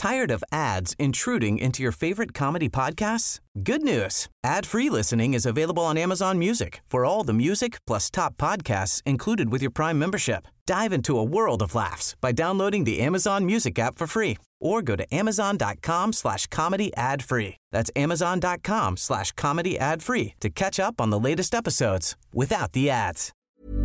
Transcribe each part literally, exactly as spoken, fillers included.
Tired of ads intruding into your favorite comedy podcasts? Good news. Ad-free listening is available on Amazon Music for all the music plus top podcasts included with your Prime membership. Dive into a world of laughs by downloading the Amazon Music app for free or go to amazon.com slash comedy ad free. That's amazon.com slash comedy ad free to catch up on the latest episodes without the ads.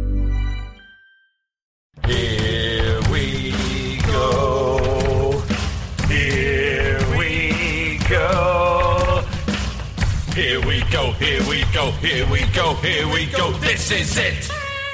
Here we go. Here we go. Here we go. Here we go. Here we go. Here we go. This is it.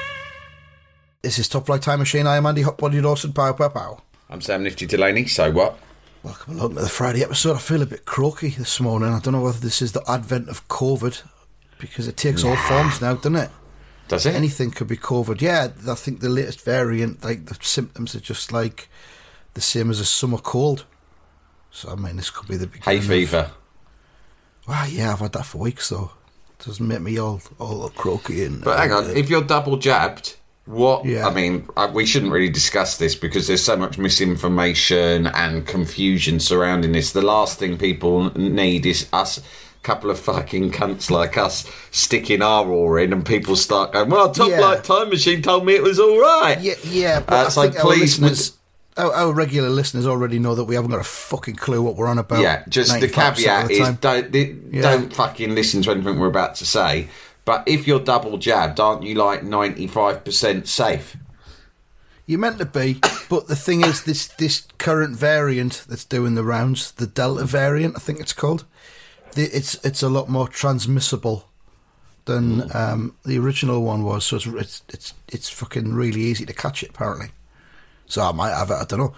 This is Top Flight Time Machine. I am Andy Hotbody Dawson. Pow, pow, pow. I'm Sam Nifty Delaney. So what? Welcome along to the Friday episode. I feel a bit croaky this morning. I don't know whether this is the advent of COVID, because it takes nah. all forms now, doesn't it? Does it? Anything could be COVID. Yeah, I think the latest variant, like the symptoms are just like the same as a summer cold. So, I mean, this could be the beginning. Hay fever. Of, well, yeah, I've had that for weeks, though. It doesn't make me all, all croaky. And, but hang on, uh, if you're double jabbed, what, yeah. I mean, we shouldn't really discuss this because there's so much misinformation and confusion surrounding this. The last thing people need is us, couple of fucking cunts like us, sticking our oar in, and people start going, well, Top yeah. Flight Time Machine told me it was all right. Yeah, yeah, but uh, I it's think like, our please... listeners... Our, our regular listeners already know that we haven't got a fucking clue what we're on about. Yeah, just the caveat the is don't the, yeah. don't fucking listen to anything we're about to say. But if you're double jabbed, aren't you like ninety-five percent safe? You're meant to be, but the thing is, this this current variant that's doing the rounds, the Delta variant, I think it's called, the, it's it's a lot more transmissible than mm. um, the original one was. So it's, it's it's it's fucking really easy to catch it, apparently. So I might have it, I don't know.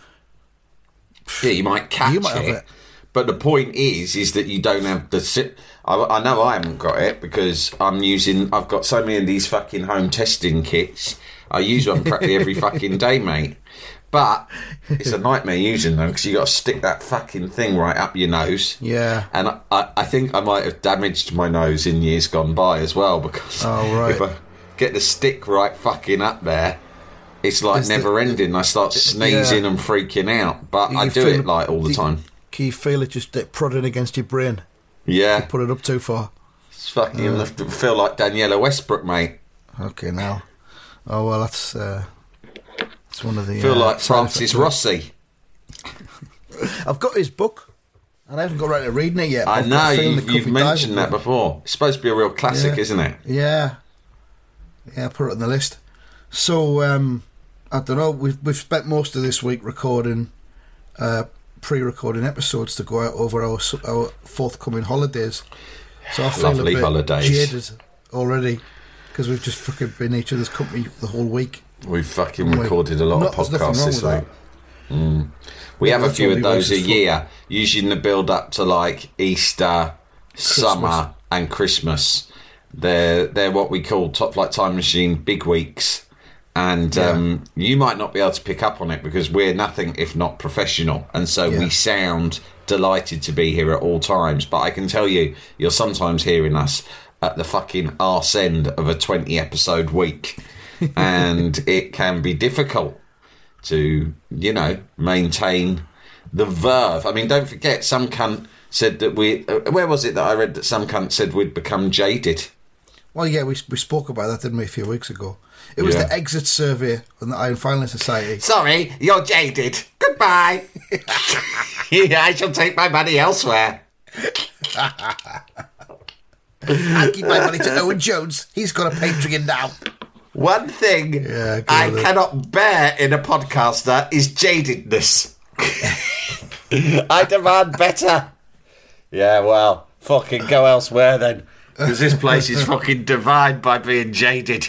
Yeah, you might catch you might it, have it. But the point is, is that you don't have the... Sit- I, I know I haven't got it because I'm using... I've got so many of these fucking home testing kits. I use one practically every fucking day, mate. But it's a nightmare using them because you got to stick that fucking thing right up your nose. Yeah. And I, I, I think I might have damaged my nose in years gone by as well because oh, right. if I get the stick right fucking up there... It's like Is never the, ending. I start sneezing yeah. and freaking out, but I do it like all the, the time. Can you feel it just prodding against your brain? Yeah. You put it up too far. It's fucking uh, feel like Daniela Westbrook, mate. Okay, now. Oh well, that's uh, that's one of the. Feel uh, like Francis Rossi. I've got his book, and I haven't got around to reading it yet. I know you've, you've mentioned that before. It's supposed to be a real classic, yeah. isn't it? Yeah. Yeah, put it on the list. So. um I don't know, we've, we've spent most of this week recording, uh, pre-recording episodes to go out over our our forthcoming holidays. So I feel Lovely a bit holidays. jaded already, because we've just fucking been each other's company the whole week. We've fucking recorded a lot Not, of podcasts this week. Mm. We yeah, have a few of those a year, usually in the build-up to like Easter, Christmas. Summer and Christmas. They're, they're what we call Top Flight Time Machine big weeks. And yeah. um, you might not be able to pick up on it because we're nothing if not professional. And so yeah. we sound delighted to be here at all times. But I can tell you, you're sometimes hearing us at the fucking arse end of a twenty episode week. And it can be difficult to, you know, maintain the verve. I mean, don't forget, some cunt said that we... Uh, where was it that I read that some cunt said we'd become jaded? Well, yeah, we we spoke about that, didn't we, a few weeks ago? It was yeah. the exit survey on the Iron Finalist Society. Sorry, you're jaded. Goodbye. Yeah, I shall take my money elsewhere. I'll give my money to Owen Jones. He's got a Patreon now. One thing yeah, I cannot bear in a podcaster is jadedness. I demand better. Yeah, well, fucking go elsewhere then. Because this place is fucking defined by being jaded.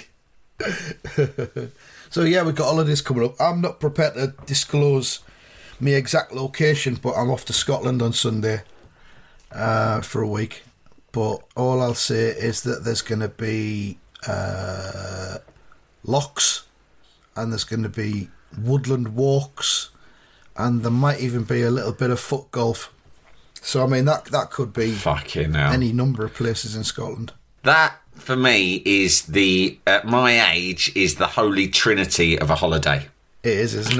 So yeah, we've got holidays coming up. I'm not prepared to disclose my exact location, but I'm off to Scotland on Sunday uh, for a week. But all I'll say is that there's going to be uh, lochs, and there's going to be woodland walks, and there might even be a little bit of foot golf. So I mean that that could be fucking hell. Any number of places in Scotland. That for me is the at my age is the holy trinity of a holiday. It is, isn't it?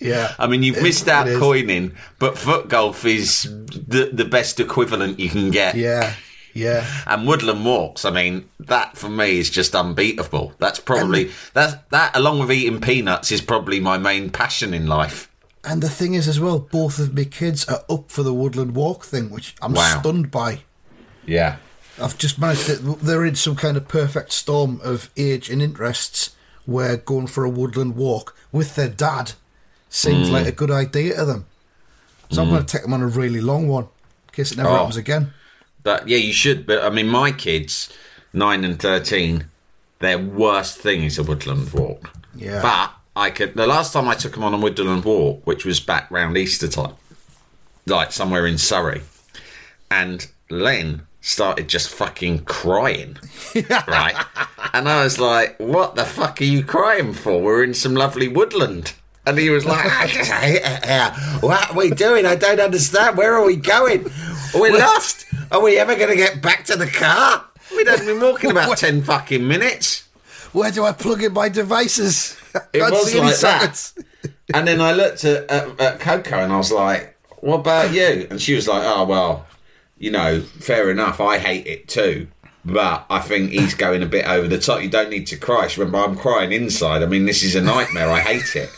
Yeah. I mean, you've It- missed out it is. coining, but foot golf is the the best equivalent you can get. Yeah, yeah. And woodland walks, I mean, that for me is just unbeatable. That's probably that that along with eating peanuts is probably my main passion in life. And the thing is, as well, both of my kids are up for the woodland walk thing, which I'm Wow. stunned by. Yeah. I've just managed to. They're in some kind of perfect storm of age and interests where going for a woodland walk with their dad seems Mm. like a good idea to them. So I'm going to take them on a really long one in case it never Oh. happens again. But yeah, you should. But I mean, my kids, nine and thirteen, their worst thing is a woodland walk. Yeah. But I could. The last time I took them on a woodland walk, which was back round Easter time, like somewhere in Surrey, and Len started just fucking crying, right? And I was like, "What the fuck are you crying for? We're in some lovely woodland." And he was like, "I just hate it here. What are we doing? I don't understand. Where are we going? We're lost. Are we ever going to get back to the car? We'd only been walking about ten fucking minutes." Where do I plug in my devices? It Can't was see any like that. sockets. And then I looked at, at, at Coco and I was like, "What about you?" And she was like, "Oh, well, you know, fair enough. I hate it too. But I think he's going a bit over the top. You don't need to cry." She went, "But I'm crying inside. I mean, this is a nightmare. I hate it."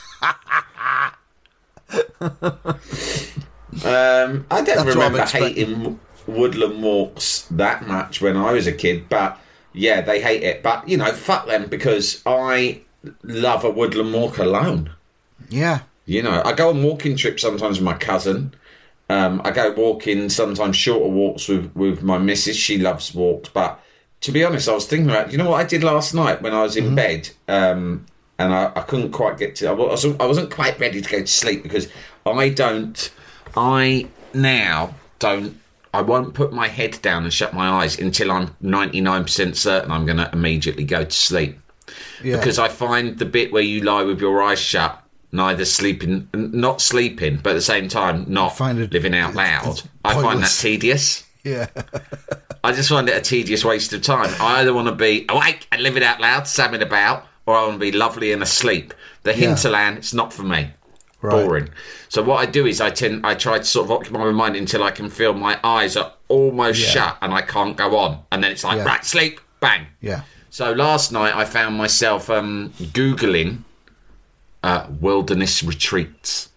um, I don't That's what I'm remember expecting. hating woodland walks that much when I was a kid. But yeah, they hate it. But, you know, fuck them, because I love a woodland walk alone. Yeah. You know, I go on walking trips sometimes with my cousin. Um, I go walking, sometimes shorter walks with, with my missus. She loves walks. But to be honest, I was thinking about, you know what I did last night when I was in Mm-hmm. bed, um, and I, I couldn't quite get to, I wasn't, I wasn't quite ready to go to sleep, because I don't, I now don't, I won't put my head down and shut my eyes until I'm ninety-nine percent certain I'm going to immediately go to sleep. Yeah. Because I find the bit where you lie with your eyes shut, neither sleeping, not sleeping, but at the same time not find it- living out it's- loud. it's I find that pointless. tedious. Yeah. I just find it a tedious waste of time. I either want to be awake and live it out loud, samming about, or I want to be lovely and asleep. The Yeah. hinterland, it's not for me. Right. Boring. So what I do is I tend I try to sort of occupy my mind until I can feel my eyes are almost Yeah. shut and I can't go on. And then it's like, Yeah. right, sleep, bang. Yeah. So last night I found myself um, Googling uh, wilderness retreats.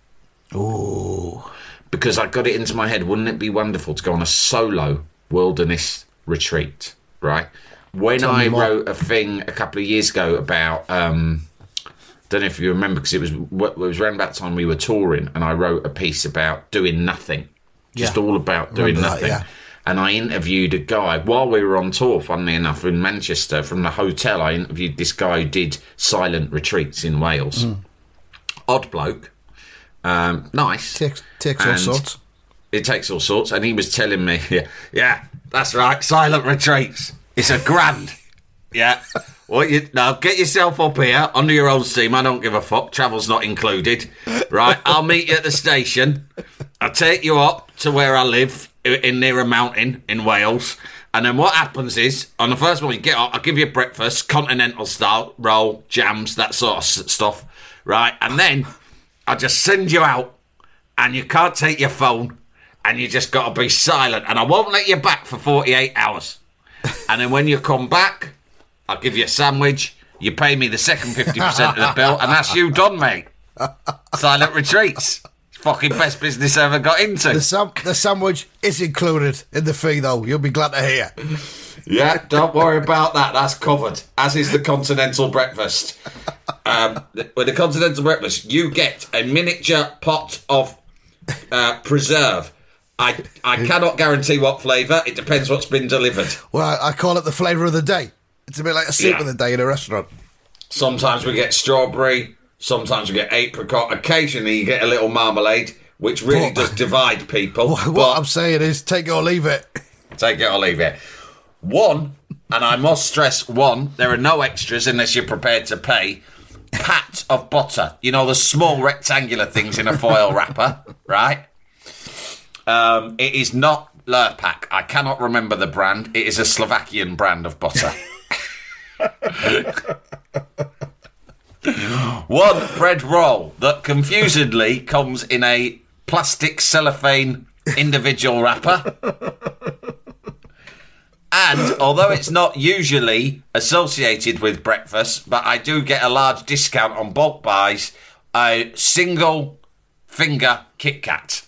Oh. Because I got it into my head, wouldn't it be wonderful to go on a solo wilderness retreat, right? When Tell me I more. wrote a thing a couple of years ago about, um, don't know if you remember, because it was it was around about the time we were touring, and I wrote a piece about doing nothing, just Yeah. all about doing Remember that, nothing. yeah. And I interviewed a guy while we were on tour, funnily enough, in Manchester. From the hotel, I interviewed this guy who did silent retreats in Wales. Mm. Odd bloke, um, nice. Takes, takes all And sorts. It takes all sorts, and he was telling me, yeah, yeah, that's right, silent retreats. It's a grand. Yeah. Well, you now get yourself up here under your own steam. I don't give a fuck. Travel's not included. Right. I'll meet you at the station. I'll take you up to where I live in near a mountain in Wales. And then what happens is, on the first morning you get up, I'll give you breakfast, continental style, roll, jams, that sort of s- stuff. Right. And then I'll just send you out, and you can't take your phone, and you just got to be silent. And I won't let you back for forty-eight hours. And then when you come back, I'll give you a sandwich. You pay me the second fifty percent of the bill, and that's you done, mate. Silent retreats. It's fucking best business I ever got into. The, sam- the sandwich is included in the fee, though. You'll be glad to hear. Yeah, don't worry about that. That's covered. As is the continental breakfast. Um, with the continental breakfast, you get a miniature pot of uh, preserve. I I cannot guarantee what flavour. It depends what's been delivered. Well, I, I call it the flavour of the day. It's a bit like a soup Yeah. of the day in a restaurant. Sometimes we get strawberry. Sometimes we get apricot. Occasionally you get a little marmalade, which really What? does divide people. What, but what I'm saying is, take it or leave it. take it or leave it. One, and I must stress one, there are no extras unless you're prepared to pay. Pat of butter. You know, the small rectangular things in a foil wrapper, right? Um, it is not Lurpak. I cannot remember the brand. It is a Slovakian brand of butter. One bread roll that confusedly comes in a plastic cellophane individual wrapper. And although it's not usually associated with breakfast, but I do get a large discount on bulk buys, a single finger Kit Kat.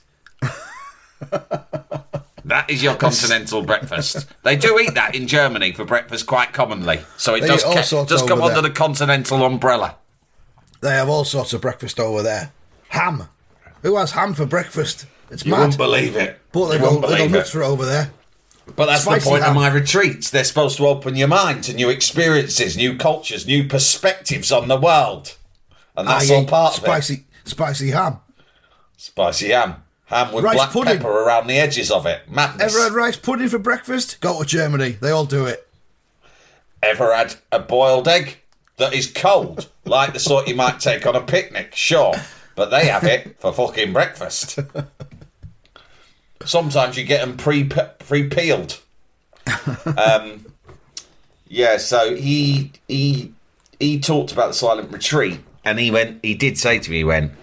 That is your continental breakfast. They do eat that in Germany for breakfast quite commonly. So it They does, eat all ca- sorts does come over under there. the continental umbrella. They have all sorts of breakfast over there. Ham. Who has ham for breakfast? It's You mad. wouldn't believe it. But they You go, wouldn't they go believe nuts it. for it over there. But that's Spicy the point ham. of my retreats. They're supposed to open your mind to new experiences, new cultures, new perspectives on the world. And that's I all eat part of it. spicy, spicy ham. Spicy ham. Ham with Rice black pudding. pepper around the edges of it. Madness. Ever had rice pudding for breakfast? Go to Germany. They all do it. Ever had a boiled egg that is cold, like the sort you might take on a picnic? Sure, but they have it for fucking breakfast. Sometimes you get them pre pre peeled. Um, yeah, so he he he talked about the silent retreat, and he went. He did say to me, he went.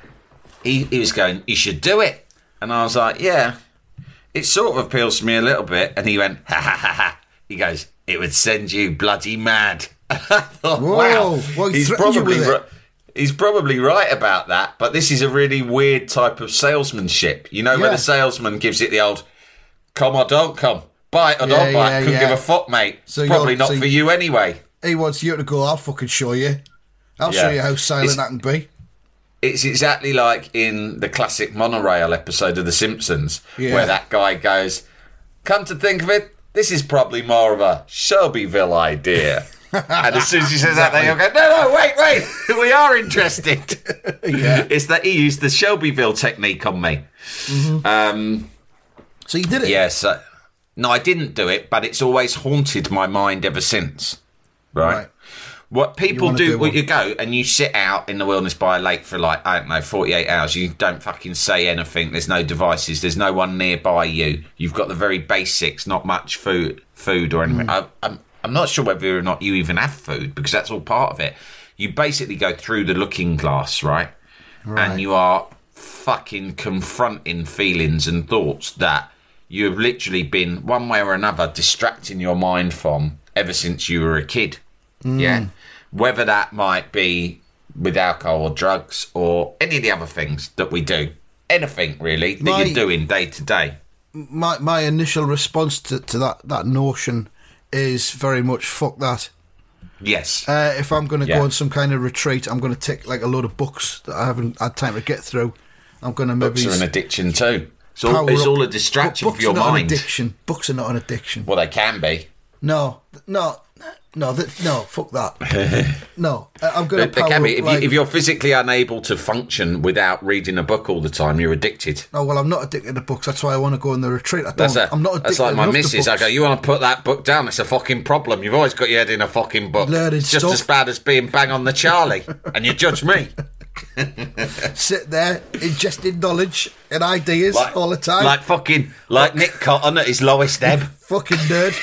He he was going, you should do it, and I was like, yeah. It sort of appeals to me a little bit, and he went, ha ha ha ha. He goes, it would send you bloody mad. And I thought, Whoa, wow, well, he he's threatened you probably with it. ri- he's probably right about that. But this is a really weird type of salesmanship. You know, where Yeah. the salesman gives it the old, come or don't come, buy it or Yeah, don't buy yeah, it. Couldn't yeah. give a fuck, mate. So it's probably you're- not so for you- you anyway. He wants you to go, I'll fucking show you. I'll show Yeah. you how silent It's- I can be. It's exactly like in the classic monorail episode of The Simpsons, Yeah. where that guy goes, come to think of it, this is probably more of a Shelbyville idea. And as soon as he says that, they all go, no, no, wait, wait, we are interested. Yeah. It's that he used the Shelbyville technique on me. Um, So you did it? yes. Uh, no, I didn't do it, but it's always haunted my mind ever since. Right? Right. What people wanna do, do when one. you go and you sit out in the wilderness by a lake for like, I don't know, forty-eight hours, you don't fucking say anything, there's no devices, there's no one nearby you, you've got the very basics, not much food food or anything. I, I'm, I'm not sure whether or not you even have food, because that's all part of it. You basically go through the looking glass, right? Right. And you are fucking confronting feelings and thoughts that you have literally been, one way or another, distracting your mind from ever since you were a kid. Yeah. Whether that might be with alcohol or drugs or any of the other things that we do. Anything, really, that My- you're doing day to day. My my initial response to, to that, that notion is very much fuck that. Yes. Uh, if I'm going to Yeah. go on some kind of retreat, I'm going to take like a load of books that I haven't had time to get through. I'm going to maybe Books are an addiction too. It's all, power it's up- all a but distraction books for your are not mind. An addiction. Books are not an addiction. Well, they can be. No, no, no, th- no. Fuck that. No, I- I'm going They, to they power can be. up. If, like, you, if you're physically unable to function without reading a book all the time, you're addicted. Oh well, I'm not addicted to books. That's why I want to go on the retreat. I don't. That's, a, I'm not addicted. that's like my enough to missus. I books. go, you want to put that book down? It's a fucking problem. You've always got your head in a fucking book. Learning It's just stuff. as bad as being bang on the Charlie. And you judge me. Sit there ingesting knowledge and ideas Like, all the time. Like fucking, like Nick Cotton at his lowest ebb. Fucking nerd.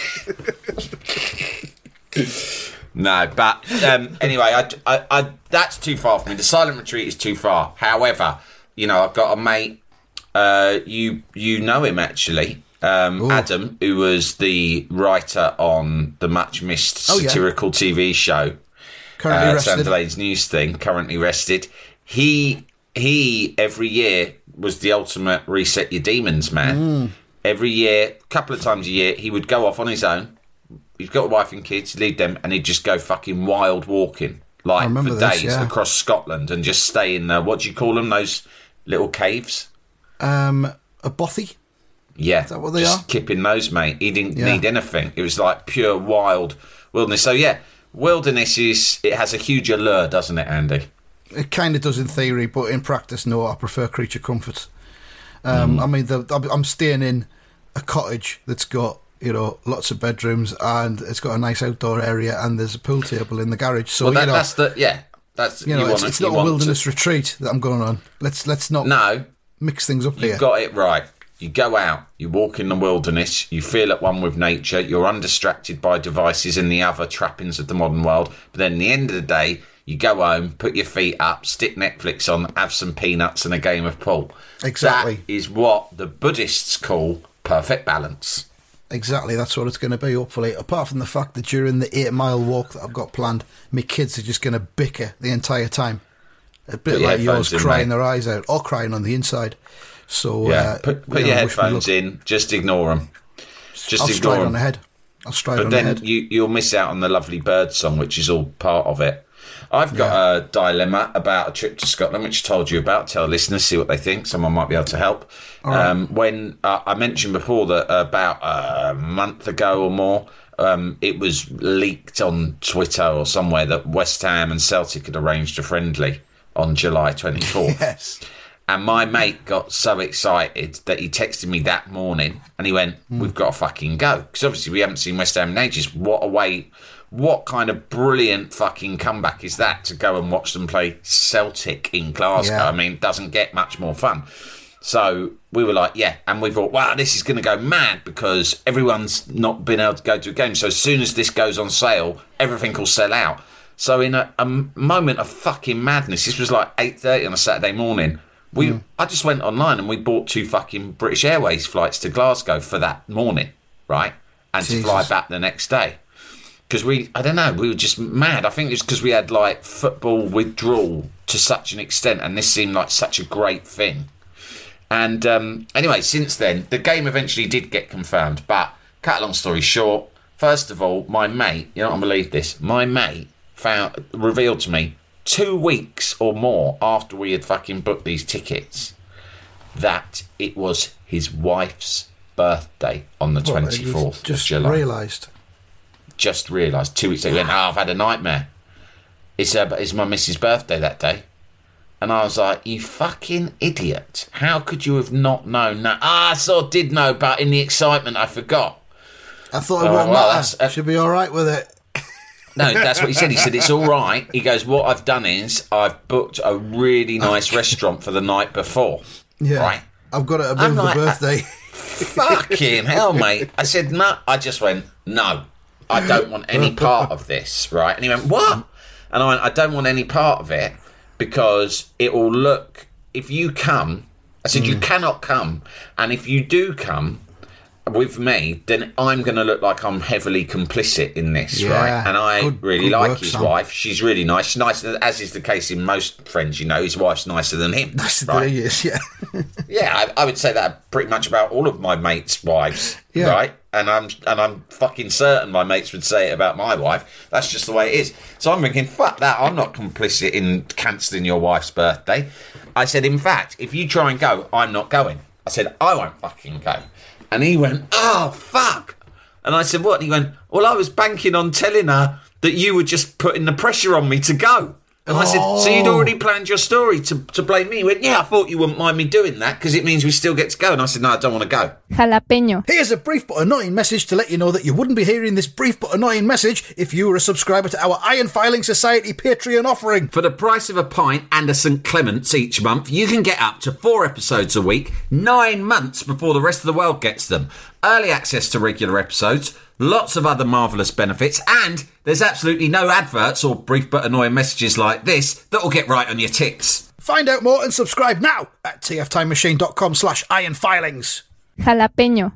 No, but um, anyway, I, I, I, that's too far for me. The silent retreat is too far. However, you know, I've got a mate. Uh, you you know him actually, um, Adam, who was the writer on the much missed Oh, yeah. satirical T V show. Currently uh, rested. Sam Delaney's news thing, currently rested. He he every year was the ultimate reset your demons man. Mm. Every year, a couple of times a year, he would go off on his own. He's got a wife and kids, lead them, and he'd just go fucking wild walking, like I for remember days this, yeah. across Scotland, and just stay in uh, what do you call them? Those little caves. Um, a bothy. Yeah, Is that what they just are? kipping those, mate. He didn't Yeah. need anything. It was like pure wild wilderness. So yeah, wilderness is it has a huge allure, doesn't it, Andy? It kind of does in theory, but in practice, no. I prefer creature comforts. Um, Mm. I mean, the, I'm- I'm staying in a cottage that's got you know lots of bedrooms and it's got a nice outdoor area and there's a pool table in the garage. So Well, that, you know, that's the yeah. That's you know, you it's, want, it's you not a want wilderness To, retreat that I'm going on. Let's let's not no, mix things up here. you've got it right. You go out, you walk in the wilderness, you feel at one with nature, you're undistracted by devices and the other trappings of the modern world. But then at the end of the day, You go home, put your feet up, stick Netflix on, have some peanuts and a game of pool. Exactly. That is what the Buddhists call perfect balance. Exactly, that's what it's going to be, hopefully. Apart from the fact that during the eight-mile walk that I've got planned, my kids are just going to bicker the entire time. A bit Put like yours, in, crying mate. their eyes out, or crying on the inside. So yeah, uh, put, put you your know, wish me headphones luck. in, just ignore them. Just I'll ignore stride them. on the head. I'll stride But on the then head. you, you'll miss out on the lovely bird song, which is all part of it. I've got Yeah. a dilemma about a trip to Scotland, which I told you about. Tell listeners, see what they think. Someone might be able to help. right. Um, when uh, I mentioned before that about a month ago or more, um, it was leaked on Twitter or somewhere that West Ham and Celtic had arranged a friendly on July twenty-fourth. Yes. And my mate got so excited that he texted me that morning and he went, we've got to fucking go. Because obviously we haven't seen West Ham in ages. What a way, what kind of brilliant fucking comeback is that to go and watch them play Celtic in Glasgow? Yeah. I mean, it doesn't get much more fun. So we were like, yeah. And we thought, wow, this is going to go mad because everyone's not been able to go to a game. So as soon as this goes on sale, everything will sell out. So in a, a moment of fucking madness, this was like eight thirty on a Saturday morning, We, mm. I just went online and we bought two fucking British Airways flights to Glasgow for that morning, right? And Jesus. to fly back the next day. Because we, I don't know, we were just mad. I think it's because we had like football withdrawal to such an extent and this seemed like such a great thing. And um, anyway, since then, the game eventually did get confirmed. But cut a long story short, first of all, my mate, you're not going to believe this, my mate found revealed to me two weeks or more after we had fucking booked these tickets that it was his wife's birthday on the What, twenty-fourth just of July. realised. Just realised. Two weeks ago, he went, oh, I've had a nightmare. It's, uh, it's my missus' birthday that day. And I was like, you fucking idiot. How could you have not known that? Ah, I sort of did know, but in the excitement, I forgot. I thought it Oh, won't well, matter. that's- uh, Should be all right with it. No, that's what he said. He said, it's all right. He goes, what I've done is I've booked a really nice restaurant for the night before. Yeah. Right? I've got it I'm above the like, birthday. Fucking hell, mate. I said, no. I just went, no. I don't want any part of this, right? And he went, what? And I went, I don't want any part of it because it will look, if you come, I said, mm. you cannot come. And if you do come with me, then I'm going to look like I'm heavily complicit in this, Yeah, right? And I good- really good like work, his Sam. wife. She's really nice. She's nice, as is the case in most friends, you know. His wife's nicer than him. That's the right? thing is, yeah. Yeah, I, I would say that pretty much about all of my mates' wives, Yeah. right? And I'm and I'm fucking certain my mates would say it about my wife. That's just the way it is. So I'm thinking, fuck that. I'm not complicit in cancelling your wife's birthday. I said, in fact, if you try and go, I'm not going. I said, I won't fucking go. And he went, oh, fuck. And I said, what? And he went, well, I was banking on telling her that you were just putting the pressure on me to go. And I said, so you'd already planned your story to, to blame me? He went, yeah, I thought you wouldn't mind me doing that because it means we still get to go. And I said, no, I don't want to go. Jalapeño. Here's a brief but annoying message to let you know that you wouldn't be hearing this brief but annoying message if you were a subscriber to our Iron Filing Society Patreon offering. For the price of a pint and a Saint Clement's each month, you can get up to four episodes a week, nine months before the rest of the world gets them. Early access to regular episodes, lots of other marvellous benefits, and there's absolutely no adverts or brief but annoying messages like this that'll get right on your tits. Find out more and subscribe now at tftimemachine.com slash ironfilings. Jalapeño.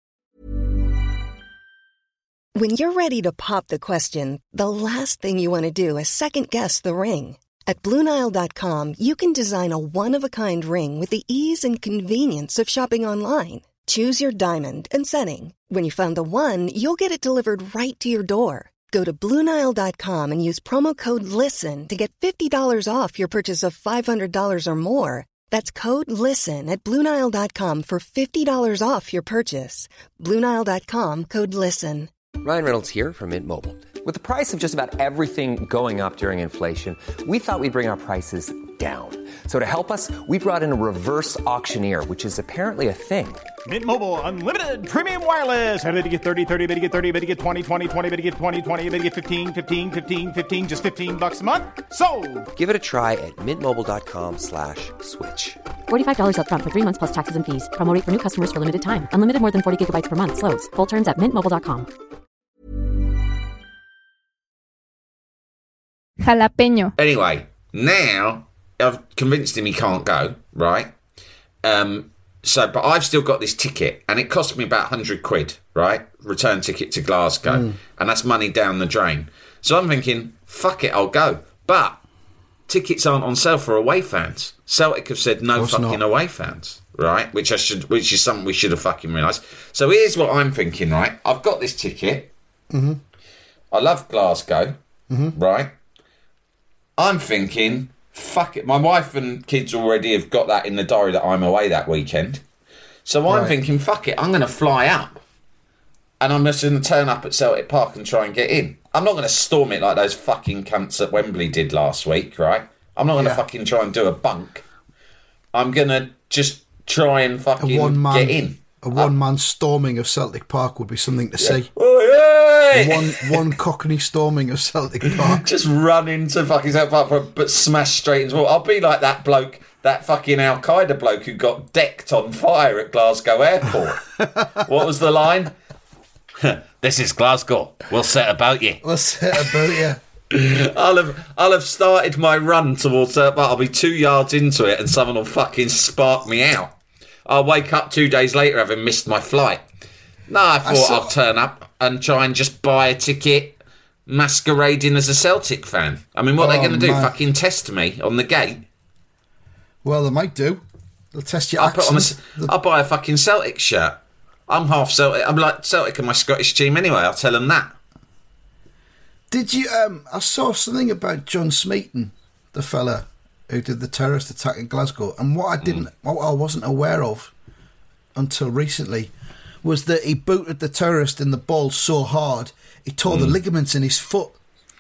When you're ready to pop the question, the last thing you want to do is second-guess the ring. At Blue Nile dot com, you can design a one-of-a-kind ring with the ease and convenience of shopping online. Choose your diamond and setting. When you find the one, you'll get it delivered right to your door. Go to Blue Nile dot com and use promo code LISTEN to get fifty dollars off your purchase of five hundred dollars or more. That's code LISTEN at Blue Nile dot com for fifty dollars off your purchase. Blue Nile dot com, code LISTEN. Ryan Reynolds here from Mint Mobile. With the price of just about everything going up during inflation, we thought we'd bring our prices down. So to help us, we brought in a reverse auctioneer, which is apparently a thing. Mint Mobile Unlimited Premium Wireless. How to get thirty, thirty, how to get thirty, how to get twenty, twenty, twenty, how to get twenty, twenty, how to get fifteen, fifteen, fifteen, fifteen, just fifteen bucks a month? Sold! Give it a try at mintmobile.com slash switch. forty-five dollars up front for three months plus taxes and fees. Promo rate for new customers for limited time. Unlimited more than forty gigabytes per month. Slows full terms at mint mobile dot com. Jalapeño. Anyway, now I've convinced him he can't go, right? Um, so, but I've still got this ticket, and it cost me about one hundred quid, right? Return ticket to Glasgow, mm. and that's money down the drain. So I'm thinking, fuck it, I'll go. But tickets aren't on sale for away fans. Celtic have said no fucking not. away fans, right? Which I should, which is something we should have fucking realised. So here's what I'm thinking, right? I've got this ticket. Mm-hmm. I love Glasgow, mm-hmm. right? I'm thinking, fuck it. My wife and kids already have got that in the diary that I'm away that weekend. So I'm right. thinking, fuck it, I'm going to fly up. And I'm just going to turn up at Celtic Park and try and get in. I'm not going to storm it like those fucking cunts at Wembley did last week, right? I'm not going to yeah. fucking try and do a bunk. I'm going to just try and fucking a one man, get in. A one-man storming of Celtic Park would be something to yeah. see. Oh, yeah. One one Cockney storming of Celtic Park. Just run into fucking Celtic Park, but smash straight into the wall. I'll be like that bloke, that fucking Al Qaeda bloke who got decked on fire at Glasgow Airport. What was the line? This is Glasgow. We'll set about you. We'll set about you. I'll have I'll have started my run towards Celtic Park. I'll be two yards into it, and someone will fucking spark me out. I'll wake up two days later having missed my flight. No, I thought I saw... I'll turn up and try and just buy a ticket masquerading as a Celtic fan. I mean, what oh, are they going to do? Man. Fucking test me on the gate? Well, they might do. They'll test your I'll, accent. Put on a, I'll buy a fucking Celtic shirt. I'm half Celtic. I'm like Celtic in my Scottish team anyway. I'll tell them that. Did you... Um, I saw something about John Smeaton, the fella who did the terrorist attack in Glasgow, and what I didn't, mm. what I wasn't aware of until recently was that he booted the terrorist in the balls so hard he tore mm. the ligaments in his foot.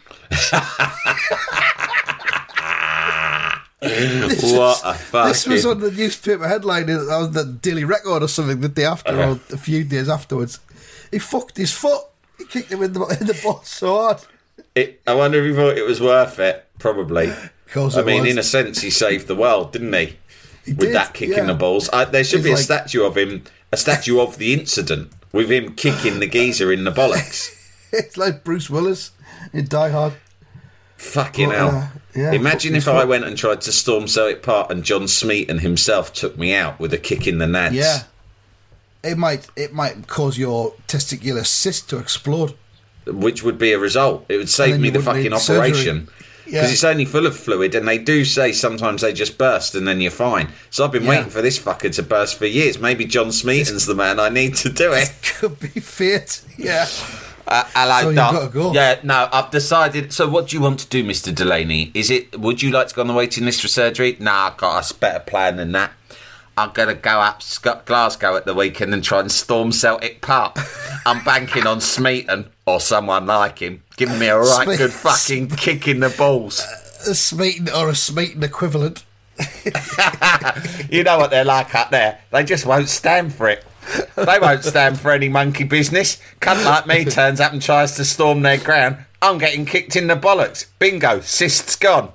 This what was, a fucking... This was on the newspaper headline, that was the Daily Record or something, the day after, okay. or a few days afterwards. He fucked his foot. He kicked him in the, in the balls so hard. It, I wonder if he thought it was worth it. Probably. I mean, was. in a sense, he saved the world, didn't he? He with did, that kick yeah. in the balls. I, there should He's be a like... statue of him, a statue of the incident, with him kicking the geezer in the bollocks. It's like Bruce Willis in Die Hard. Fucking but, hell. Uh, yeah, Imagine if I went and tried to storm Celtic Park and John Smeaton himself took me out with a kick in the nads. Yeah. It might, it might cause your testicular cyst to explode. Which would be a result. It would save me the fucking operation. Because yeah. it's only full of fluid, and they do say sometimes they just burst and then you're fine. So I've been yeah. waiting for this fucker to burst for years. Maybe John Smeaton's the man I need to do it. It could be fate, yeah. Uh, hello, so Doc. You've got to go. Yeah, no, I've decided. So what do you want to do, Mister Delaney? Is it, would you like to go on the waiting list for surgery? Nah, I've got a better plan than that. I'm going to go up Scott Glasgow at the weekend and try and storm Celtic Park. I'm banking on Smeaton, or someone like him, giving me a right Sme- good fucking kick in the balls. Uh, a Smeaton or a Smeaton equivalent. You know what they're like up there. They just won't stand for it. They won't stand for any monkey business. Cunt like me turns up and tries to storm their ground. I'm getting kicked in the bollocks. Bingo, cysts gone.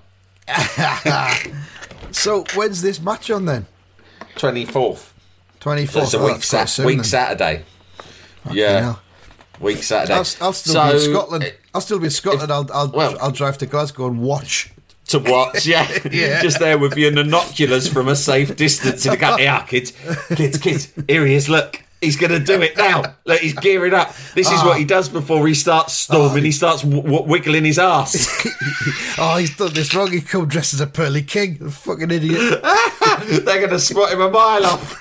So when's this match on then? twenty-fourth. twenty-fourth. So it's a week, sa- soon, week Saturday. Okay, yeah. Now. Week Saturday. I'll, I'll still so, be in Scotland. I'll still be in Scotland. If, I'll I'll, well, I'll drive to Glasgow and watch. To watch, yeah. yeah. Just there with your binoculars from a safe distance. And go, yeah, kids, kids, kids. Here he is. Look, he's going to do it now. Look, he's gearing up. This is oh. what he does before he starts storming. Oh. He starts w- w- wiggling his arse. Oh, he's done this wrong. He come dressed as a pearly king. A fucking idiot. They're going to spot him a mile off.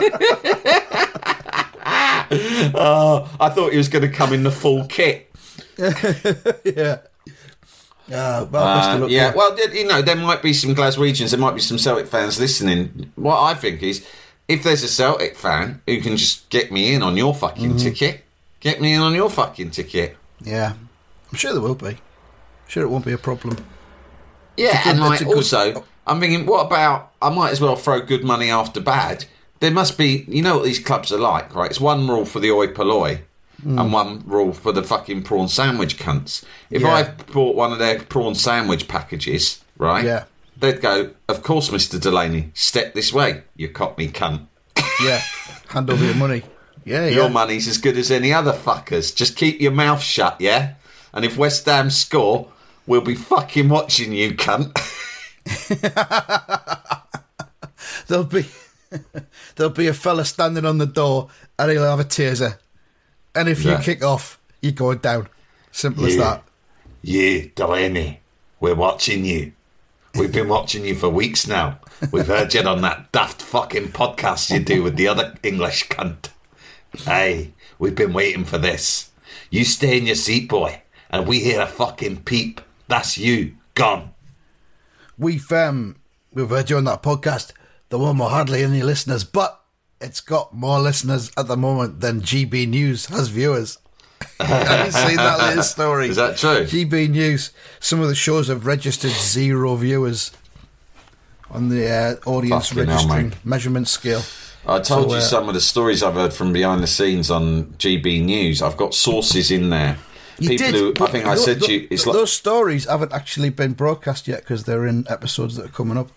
Oh, I thought he was going to come in the full kit. Yeah. Uh, well, uh, yeah, well, you know, there might be some Glaswegians, there might be some Celtic fans listening. What I think is, if there's a Celtic fan who can just get me in on your fucking mm-hmm. ticket, get me in on your fucking ticket. Yeah, I'm sure there will be. I'm sure it won't be a problem. Yeah, good, and like good... also, I'm thinking, what about, I might as well throw good money after bad. There must be, you know what these clubs are like, right? It's one rule for the oi polloi. Mm. And one rule for the fucking prawn sandwich cunts. If yeah. I bought one of their prawn sandwich packages, right? Yeah. They'd go, of course, Mister Delaney, step this way, you cockney cunt. Yeah. Hand over your money. Yeah, Your yeah. money's as good as any other fuckers. Just keep your mouth shut, yeah? And if West Ham score, we'll be fucking watching you, cunt. There'll be there'll be a fella standing on the door and he'll have a taser. And if Yeah. you kick off, you're going down. Simple as Yeah. that. Yeah, Delaney, we're watching you. We've been watching you for weeks now. We've heard you on that daft fucking podcast you do with the other English cunt. Hey, we've been waiting for this. You stay in your seat, boy, and we hear a fucking peep. That's you, gone. We've um we've heard you on that podcast. The one with hardly any listeners, but it's got more listeners at the moment than G B News has viewers. Have you seen that latest story? Is that true? G B News. Some of the shows have registered zero viewers on the uh, audience Fucking hell, registering mate. measurement scale. I told So, you uh, some of the stories I've heard from behind the scenes on G B News. I've got sources in there. You People did, who, I but think I tho- said tho- to you, it's those like, stories haven't actually been broadcast yet because they're in episodes that are coming up.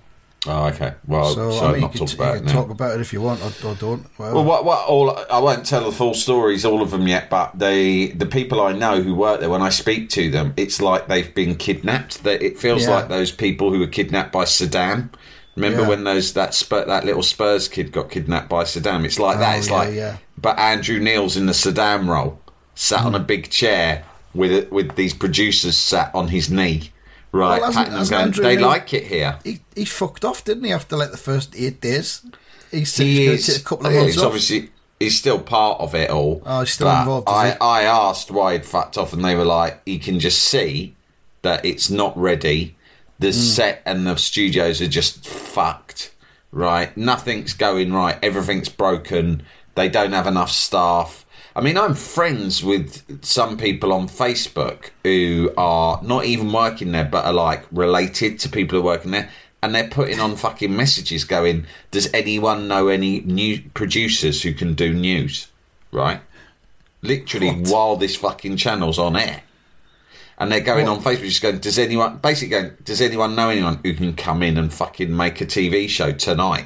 oh, okay. Well, So so I mean, not you talk can, about you it can now. talk about it if you want, or, or don't. Whatever. Well, what, what, all, I won't tell the full stories, all of them yet, but they, the people I know who work there, when I speak to them, it's like they've been kidnapped. That It feels Yeah. like those people who were kidnapped by Saddam. Remember Yeah. when those that Spur, that little Spurs kid got kidnapped by Saddam? It's like that. Oh, It's yeah, like, yeah. but Andrew Neil's in the Saddam role, sat Hmm. on a big chair with with these producers sat on his knee, right? Well, hasn't- patting them hasn't going, Andrew they Neil- like it here. He, he fucked off, didn't he, after like the first eight days? He said He he's going is. to take a couple of yeah, months he's off. obviously he's still part of it all. Oh, he's still but involved, is I, he? I asked why he'd fucked off, and they were like, "You can just see that it's not ready. The Hmm. set and the studios are just fucked. Right? Nothing's going right. Everything's broken. They don't have enough staff." I mean, I'm friends with some people on Facebook who are not even working there, but are like related to people who are working there. And they're putting on fucking messages going, does anyone know any new producers who can do news? Right? Literally, What? while this fucking channel's on air. And they're going What? on Facebook just going, does anyone, basically going, does anyone know anyone who can come in and fucking make a T V show tonight?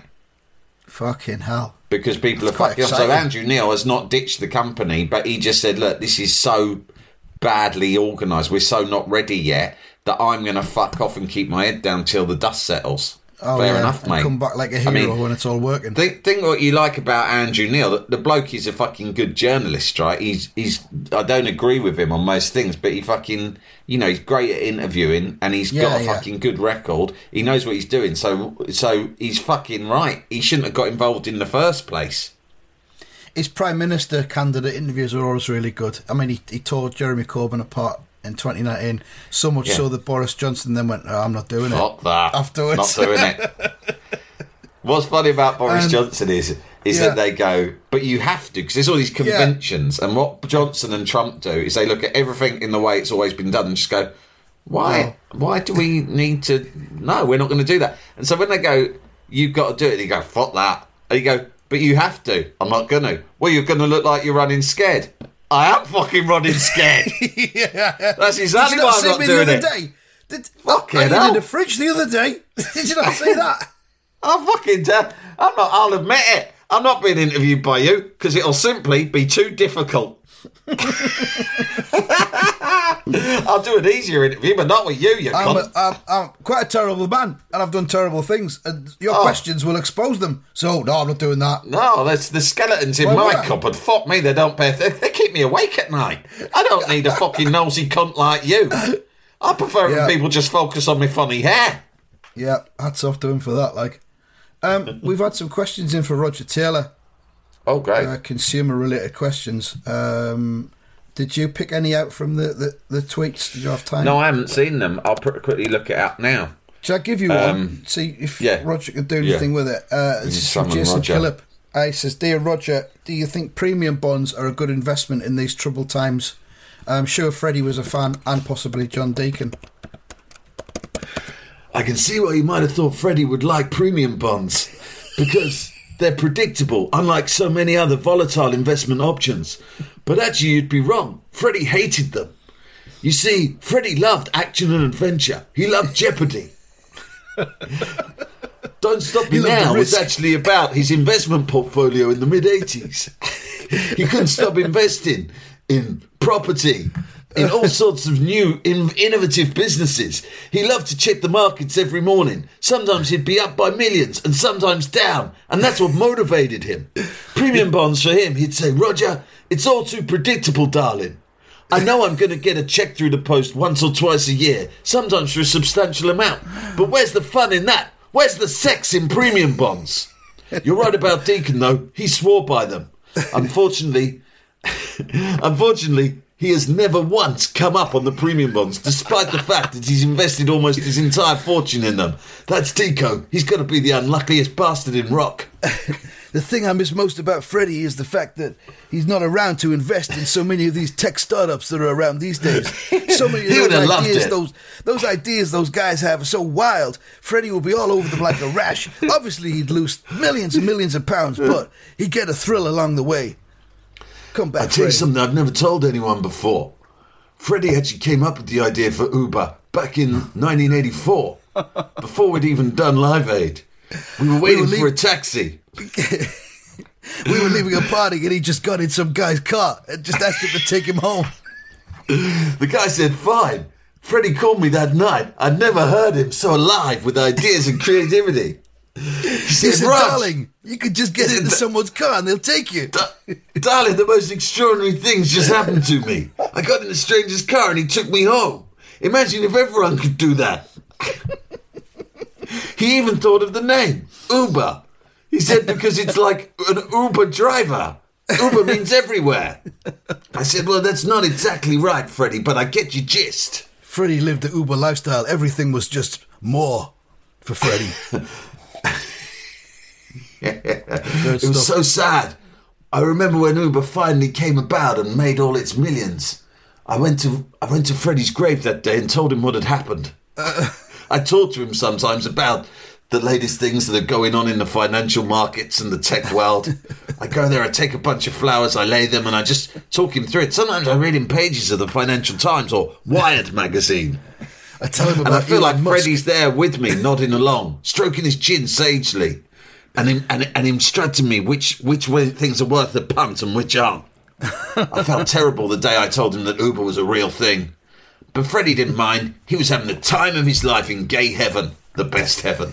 Fucking hell. Because people That's are quite fucking off. So exciting. Andrew Neil has not ditched the company, but he just said, look, this is so badly organised, we're so not ready yet, that I'm going to fuck off and keep my head down till the dust settles. Oh, Fair yeah. enough, and mate. come back like a I hero mean, when it's all working. Think, think what you like about Andrew Neil. The, the bloke is a fucking good journalist, right? He's he's. I don't agree with him on most things, but he fucking, you know, he's great at interviewing, and he's Yeah, got a yeah. fucking good record. He knows what he's doing, so so he's fucking right. He shouldn't have got involved in the first place. His Prime Minister candidate interviews are always really good. I mean, he, he tore Jeremy Corbyn apart in twenty nineteen, so much Yeah. so that Boris Johnson then went, oh, I'm not doing Fuck it. that. Afterwards. Not doing it. What's funny about Boris Um, Johnson is is yeah. that they go, but you have to, because there's all these conventions, and what Johnson and Trump do is they look at everything in the way it's always been done and just go, why? Why do we need to? No, we're not going to do that. And so when they go, you've got to do it, you go, fuck that. And you go, but you have to. I'm not going to. Well, you're going to look like you're running scared. I am fucking running scared. yeah. That's exactly Did you not why I'm see not me doing the it. other day? Did, Fucking I was hell. in the fridge the other day. Did you not see that? I'm fucking dead. I'm not. I'll admit it. I'm not being interviewed by you because it'll simply be too difficult. I'll do an easier interview, but not with you, you I'm, cunt. a, I'm, I'm quite a terrible man, and I've done terrible things, and your Oh. questions will expose them. So, no, I'm not doing that. No, there's the skeletons in Why my would I? cupboard. Fuck me, they don't pay. They, they keep me awake at night. I don't need a fucking nosy cunt like you. I prefer Yeah. when people just focus on my funny hair. Yeah, hats off to him for that. Like, um, we've had some questions in for Roger Taylor, Oh, great. uh, consumer-related questions. Um, did you pick any out from the, the, the tweets? Did you have time? No, I haven't seen them. I'll pretty quickly look it up now. Shall I give you Um, one? See if yeah. Roger can do Yeah. anything with it. Uh, You this is summon from Jason Roger. Killip. Uh, he says, "Dear Roger, do you think premium bonds are a good investment in these troubled times? I'm sure Freddie was a fan, and possibly John Deacon." I can see why you might have thought Freddie would like premium bonds, because they're predictable, unlike so many other volatile investment options. But actually, you'd be wrong. Freddie hated them. You see, Freddie loved action and adventure. He loved Jeopardy. Don't Stop Me He loved the Now was risk. actually about his investment portfolio in the mid-eighties. He couldn't stop investing in property, in all sorts of new, in- innovative businesses. He loved to check the markets every morning. Sometimes he'd be up by millions and sometimes down, and that's what motivated him. Premium bonds for him, he'd say, Roger, it's all too predictable, darling. I know I'm going to get a check through the post once or twice a year, sometimes for a substantial amount. But where's the fun in that? Where's the sex in premium bonds? You're right about Deacon, though. He swore by them. Unfortunately, unfortunately, he has never once come up on the premium bonds, despite the fact that he's invested almost his entire fortune in them. That's Tico. He's got to be the unluckiest bastard in rock. The thing I miss most about Freddie is the fact that he's not around to invest in so many of these tech startups that are around these days. So many of He would have those loved ideas, it. those those ideas those guys have are so wild. Freddie will be all over them like a rash. Obviously, he'd lose millions and millions of pounds, but he'd get a thrill along the way. Come back, I'll tell you Freddie. something I've never told anyone before. Freddie actually came up with the idea for Uber back in nineteen eighty-four, before we'd even done Live Aid. We were waiting We were for a leave- taxi. We were leaving a party and he just got in some guy's car and just asked him to take him home. The guy said, fine. Freddie called me that night. I'd never heard him so alive with ideas and creativity. He He said, said, "Rog, darling, you could just get He said, into "Da- someone's car and they'll take you. da- darling, the most extraordinary things just happened to me. I got in a stranger's car and he took me home. Imagine if everyone could do that." He even thought of the name, Uber. He said because it's like an Uber driver. Uber means everywhere. I said, well, that's not exactly right, Freddie, but I get your gist. Freddie lived the Uber lifestyle. Everything was just more for Freddie. It was so sad. I remember when Uber finally came about and made all its millions. I went to I went to Freddie's grave that day and told him what had happened. Uh, I talk to him sometimes about the latest things that are going on in the financial markets and the tech world. I go there, I take a bunch of flowers, I lay them, and I just talk him through it. Sometimes I read him pages of the Financial Times or Wired magazine. I tell him about And I feel Elon like Musk. Freddie's there with me, nodding along, stroking his chin sagely, and him, and, and instructing me which, which way things are worth a punt and which aren't. I felt terrible the day I told him that Uber was a real thing. But Freddie didn't mind. He was having the time of his life in gay heaven, the best heaven.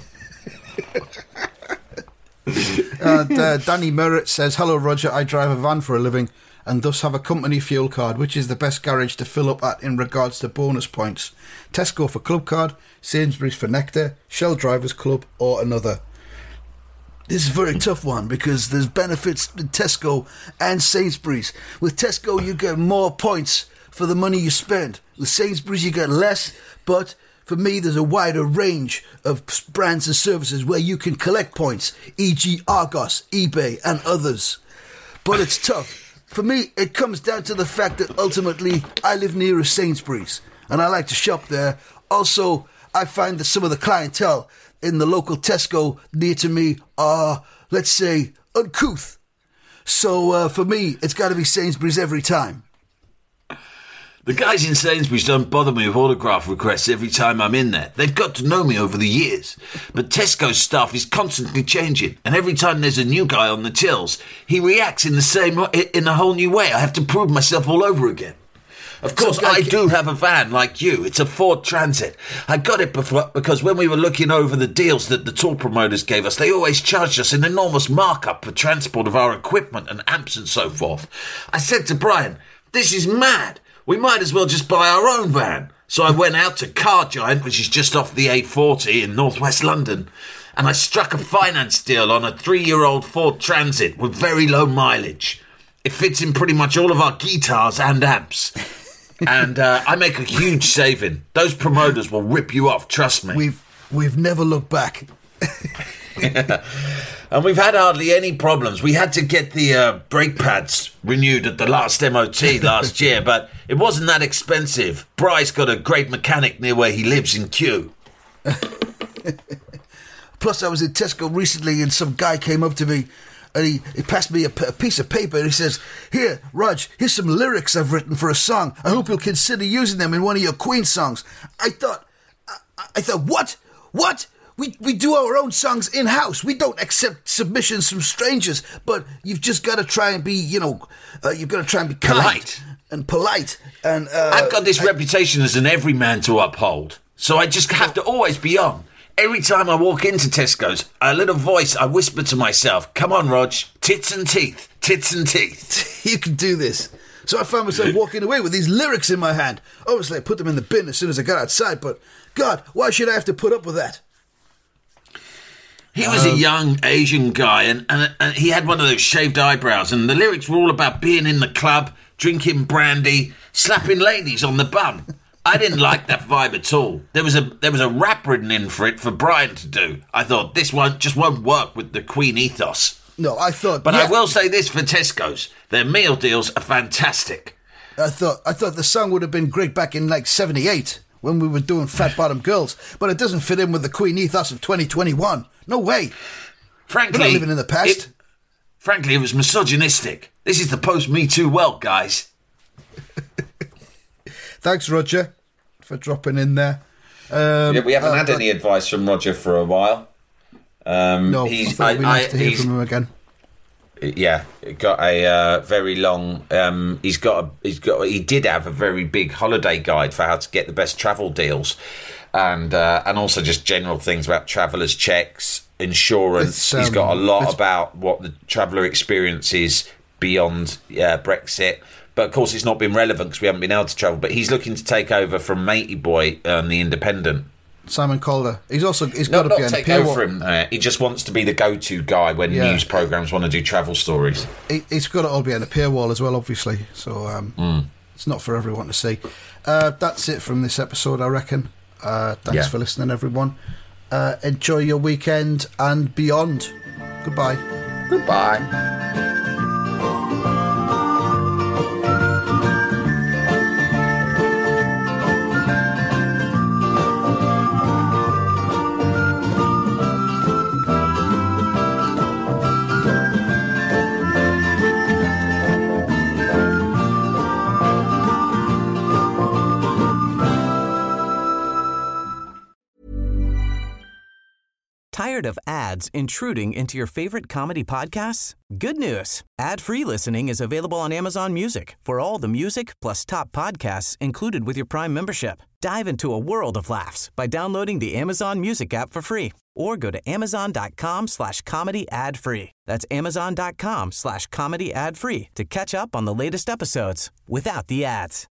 And, uh, Danny Merritt says, hello, Roger. I drive a van for a living and thus have a company fuel card, which is the best garage to fill up at in regards to bonus points. Tesco for Club Card, Sainsbury's for Nectar, Shell Drivers Club, or another. This is a very tough one because there's benefits in Tesco and Sainsbury's. With Tesco, you get more points for the money you spend. With Sainsbury's, you get less, but for me, there's a wider range of brands and services where you can collect points, for example. Argos, eBay, and others. But it's tough. For me, it comes down to the fact that ultimately I live near a Sainsbury's and I like to shop there. Also, I find that some of the clientele in the local Tesco near to me are, let's say, uncouth. So uh, for me, it's got to be Sainsbury's every time. The guys in Sainsbury's don't bother me with autograph requests every time I'm in there. They've got to know me over the years. But Tesco's staff is constantly changing, and every time there's a new guy on the tills, he reacts in the same in a whole new way. I have to prove myself all over again. Of course, I do have a van like you. It's a Ford Transit. I got it before, because when we were looking over the deals that the tour promoters gave us, they always charged us an enormous markup for transport of our equipment and amps and so forth. I said to Brian, this is mad. We might as well just buy our own van. So I went out to Car Giant, which is just off the A forty in northwest London, and I struck a finance deal on a three-year-old Ford Transit with very low mileage. It fits in pretty much all of our guitars and amps. And uh, I make a huge saving. Those promoters will rip you off, trust me. We've we've never looked back. And we've had hardly any problems. We had to get the uh, brake pads renewed at the last M O T last year, but it wasn't that expensive. Bryce got a great mechanic near where he lives in Kew. Plus, I was in Tesco recently and some guy came up to me and he, he passed me a, p- a piece of paper and he says, here, Rog, here's some lyrics I've written for a song. I hope you'll consider using them in one of your Queen songs. I thought, I, I thought, what? What? We we do our own songs in-house. We don't accept submissions from strangers, but you've just got to try and be, you know, uh, you've got to try and be kind. Polite. and polite. And uh, I've got this I, reputation as an everyman to uphold, so I just have to always be on. Every time I walk into Tesco's, a little voice, I whisper to myself, come on, Rog, tits and teeth, tits and teeth. You can do this. So I found myself walking away with these lyrics in my hand. Obviously, I put them in the bin as soon as I got outside, but God, why should I have to put up with that? He was um, a young Asian guy, and, and, and he had one of those shaved eyebrows, and the lyrics were all about being in the club, drinking brandy, slapping ladies on the bum. I didn't like that vibe at all. There was a there was a rap written in for it for Brian to do. I thought this one just won't work with the Queen ethos. No, I thought... But yeah. I will say this for Tesco's. Their meal deals are fantastic. I thought I thought the song would have been great back in like seventy-eight when we were doing Fat Bottom Girls, but it doesn't fit in with the Queen ethos of twenty twenty-one. No way. Frankly, we're not living in the past. It, frankly, it was misogynistic. This is the post-Me Too world, guys. Thanks, Roger, for dropping in there. Um, yeah, we haven't uh, had any advice from Roger for a while. Um, no, he's, I thought it'd be nice I, to hear he's, from him again. Yeah, got a uh, very long. Um, he's got. A, he's got. He did have a very big holiday guide for how to get the best travel deals, and uh, and also just general things about travellers' checks, insurance. Um, he's got a lot about what the traveller experience is beyond uh, Brexit. But of course, it's not been relevant because we haven't been able to travel. But he's looking to take over from Matey Boy on The Independent. Simon Calder. He's also he's no, got to not be on take the over him. Uh, he just wants to be the go-to guy when yeah. news programmes want to do travel stories. He, he's got to all be on the paywall as well, obviously. So um, mm. it's not for everyone to see. Uh, that's it from this episode, I reckon. Uh, thanks yeah. for listening, everyone. Uh, enjoy your weekend and beyond. Goodbye. Goodbye. Tired of ads intruding into your favorite comedy podcasts? Good news. Ad-free listening is available on Amazon Music for all the music plus top podcasts included with your Prime membership. Dive into a world of laughs by downloading the Amazon Music app for free or go to amazon.com slash comedy ad free. That's amazon.com slash comedy ad free to catch up on the latest episodes without the ads.